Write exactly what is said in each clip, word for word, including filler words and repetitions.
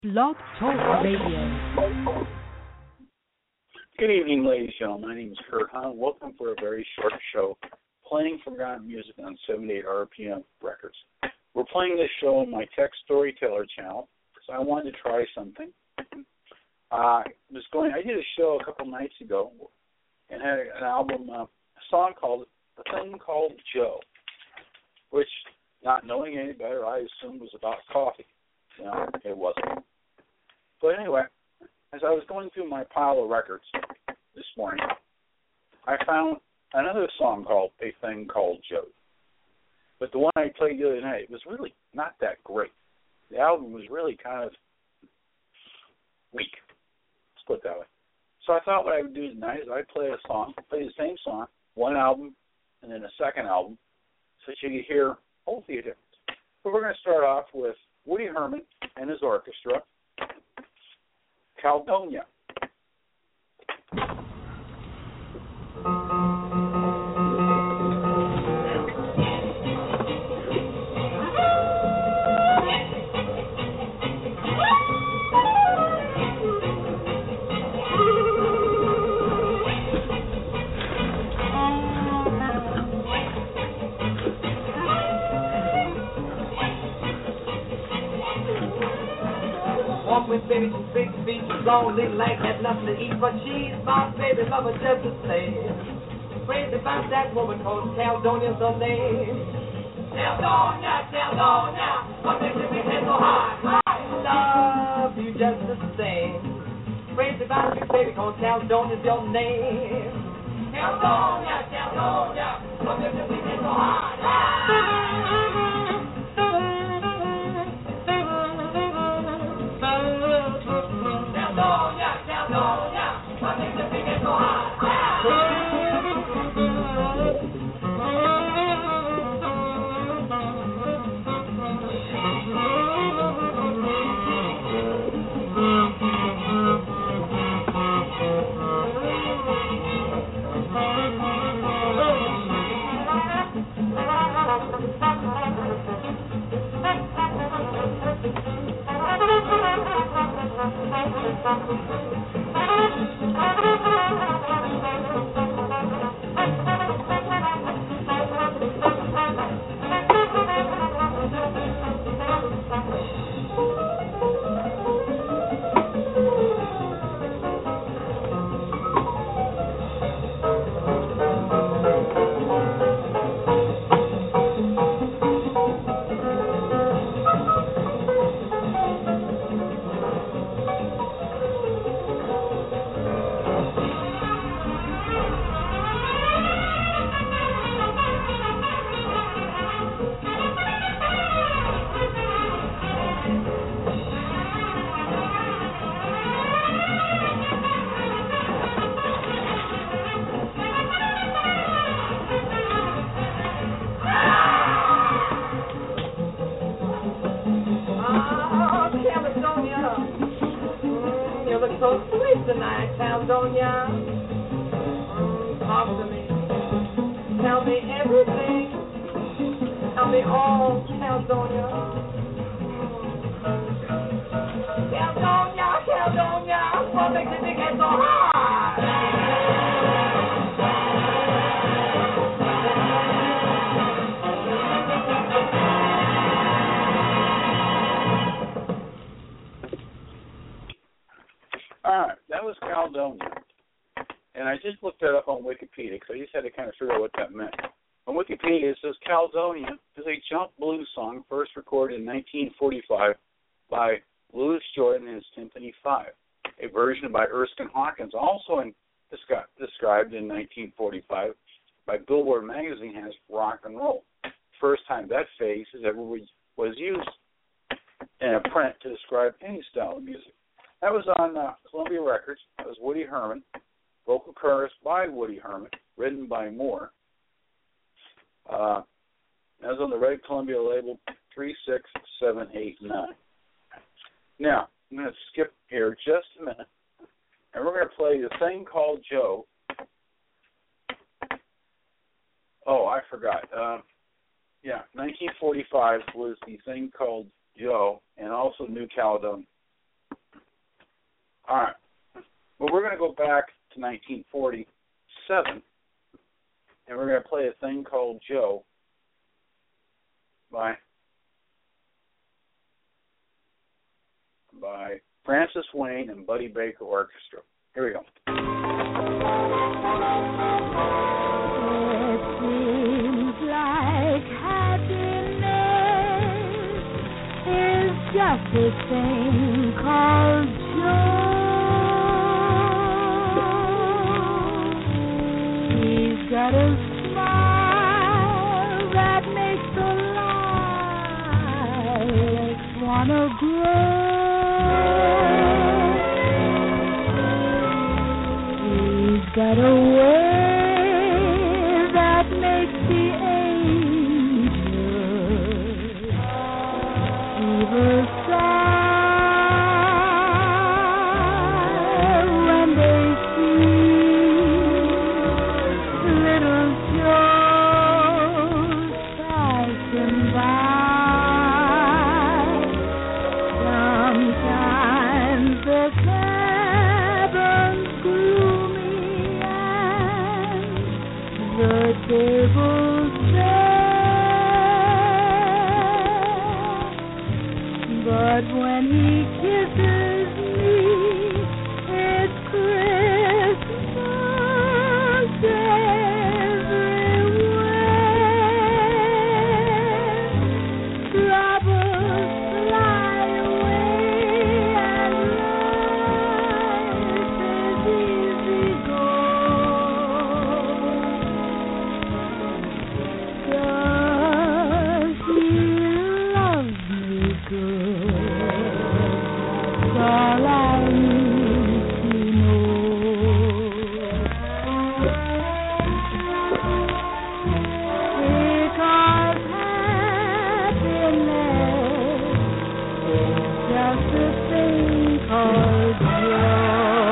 Blog Talk Radio. Good evening, ladies and gentlemen. My name is Kurt Hahn. Welcome for a very short show, playing forgotten music on seventy-eight R P M records. We're playing this show on my Tech Storyteller channel because I wanted to try something. Uh, was going. I did a show a couple nights ago and had an album, uh, a song called "The Thing Called Joe," which, not knowing any better, I assumed was about coffee. No, it wasn't. But anyway, as I was going through my pile of records this morning, I found another song called "A Thing Called Joe." But the one I played the other night was really not that great. The album was really kind of weak. Let's put it that way. So I thought what I would do tonight is I'd play a song, play the same song, one album, and then a second album, so that you could hear hopefully a difference. But we're going to start off with Woody Herman and his orchestra, Caledonia. With baby to big feet, lonely like had nothing to eat, but she's my baby lover just the same. Crazy about that woman called Caledonia's her name. Caledonia, Caledonia, what makes you big head so high? I love you just the same. Crazy about you, baby, called Caledonia's your name. Caledonia, Caledonia, what makes you big head so high? Caledonia, Caledonia, what makes the big head so high? Tonight, Caledonia, mm, talk to me, tell me everything, tell me all, Caledonia, Caledonia, Caledonia, what makes you think it's so hard? All right, that was Caledonia. And I just looked that up on Wikipedia because I just had to kind of figure out what that meant. On Wikipedia, it says Caledonia is a jump blues song first recorded in nineteen forty-five by Louis Jordan and his Timpani Five. A version by Erskine Hawkins, also in, described in nineteen forty-five by Billboard magazine, has rock and roll. First time that phrase has ever was used in a print to describe any style of music. That was on uh, Columbia Records. That was Woody Herman. Vocal chorus by Woody Herman, written by Moore. Uh, that was on the Red Columbia label three six seven eight nine. Now, I'm going to skip here just a minute, and we're going to play The Thing Called Joe. Oh, I forgot. Uh, yeah, nineteen forty-five was The Thing Called Joe, and also New Caledonia. All right. Well, we're going to go back to nineteen forty-seven, and we're going to play a thing called Joe by by Francis Wayne and Buddy Baker Orchestra. Here we go. It seems like happiness is just a thing called joy. He's got a smile that makes the lights wanna grow. Got a way that makes the angels even sigh when they see little Joe passing by. Sometimes the cabin's gloomy, the table's bare, but when he kisses me, it's Christmas everywhere. Troubles fly away and life is easy going. Does he love me good? That's all I need to know. Because happiness is just a thing called joy.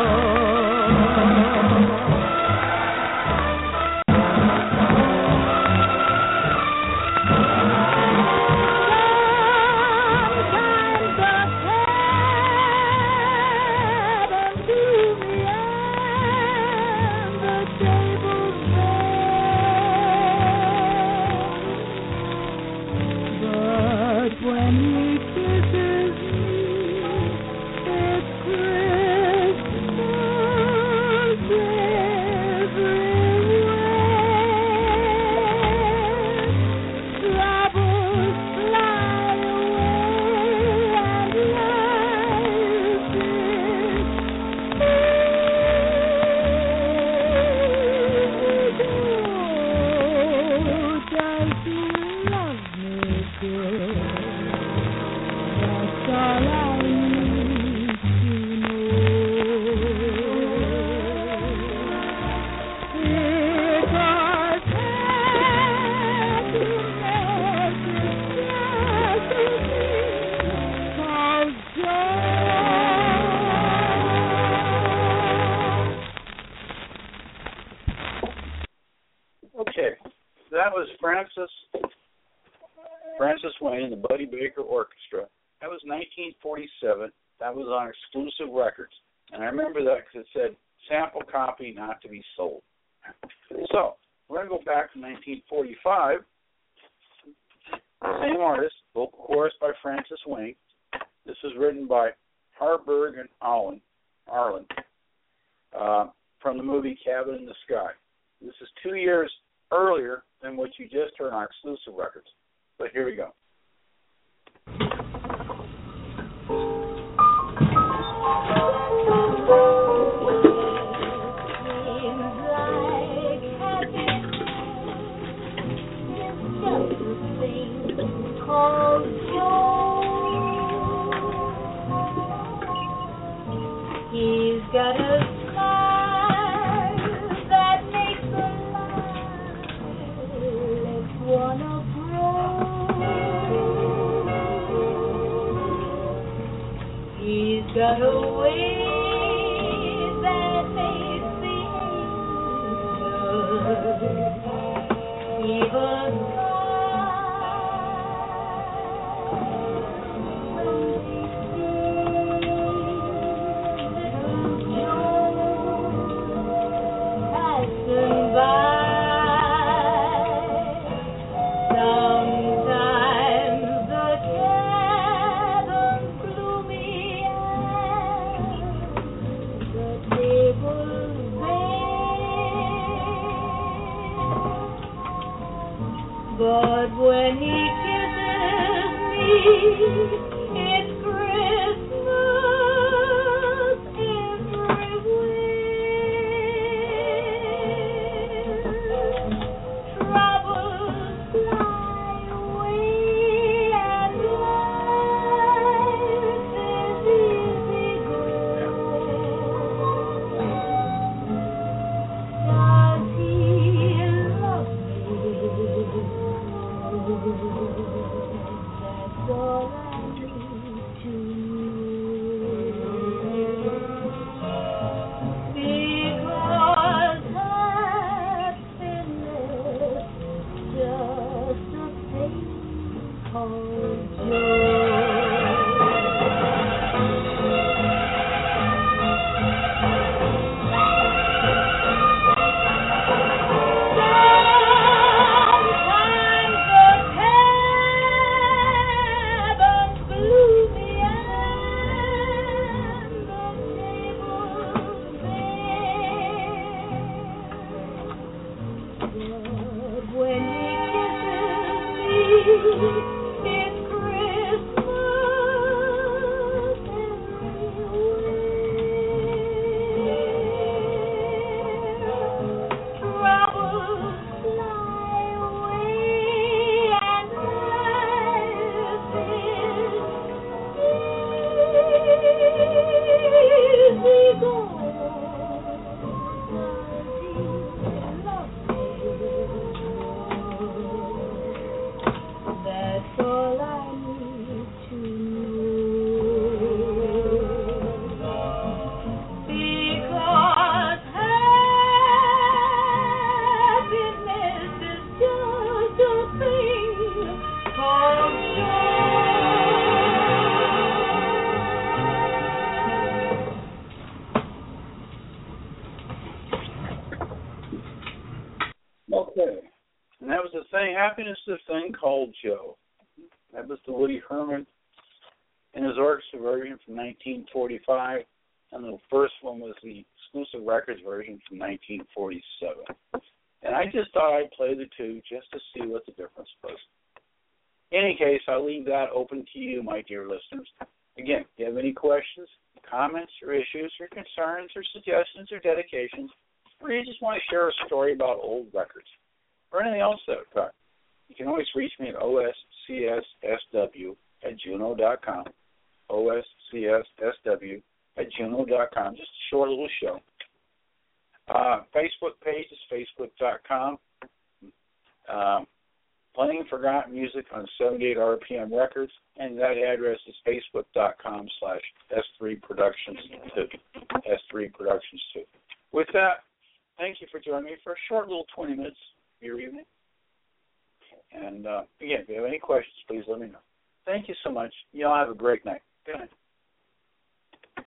When he kisses me, it's Christmas everywhere. Troubles fly away and life is easy. Does he love me good? That's all I need to know. Because happiness is just a thing called joy. Okay, that was Francis Francis Wayne and the Buddy Baker Orchestra. That was nineteen forty-seven. That was on Exclusive Records. And I remember that because it said sample copy not to be sold. So, we're going to go back to nineteen forty-five. Same artist, vocal chorus by Francis Wayne. This was written by Harburg and Arlen, Arlen uh, from the movie Cabin in the Sky. This is two years earlier than what you just heard on Exclusive Records. But here we go. He's got a smile that makes the lights wanna grow. He's got a way that makes the angels even Okay. And that was the thing, Happiness is a Thing Called Joe. That was the Woody Herman and his orchestra version from nineteen forty-five. And the first one was the Exclusive Records version from nineteen forty-seven. And I just thought I'd play the two just to see what the difference was. In any case, I'll leave that open to you, my dear listeners. Again, if you have any questions, comments, or issues, or concerns, or suggestions, or dedications, or you just want to share a story about old records, or anything else that occurred, you can always reach me at O S C S S W at juno dot com. O S C S S W at juno dot com. Just a short little show. Uh, Facebook page is facebook dot com. Um, Playing Forgotten Music on seventy-eight R P M Records, and that address is facebook dot com slash S three Productions two. S three Productions two. With that, thank you for joining me for a short little twenty minutes of your evening. And uh, again, if you have any questions, please let me know. Thank you so much. You all have a great night. Good night.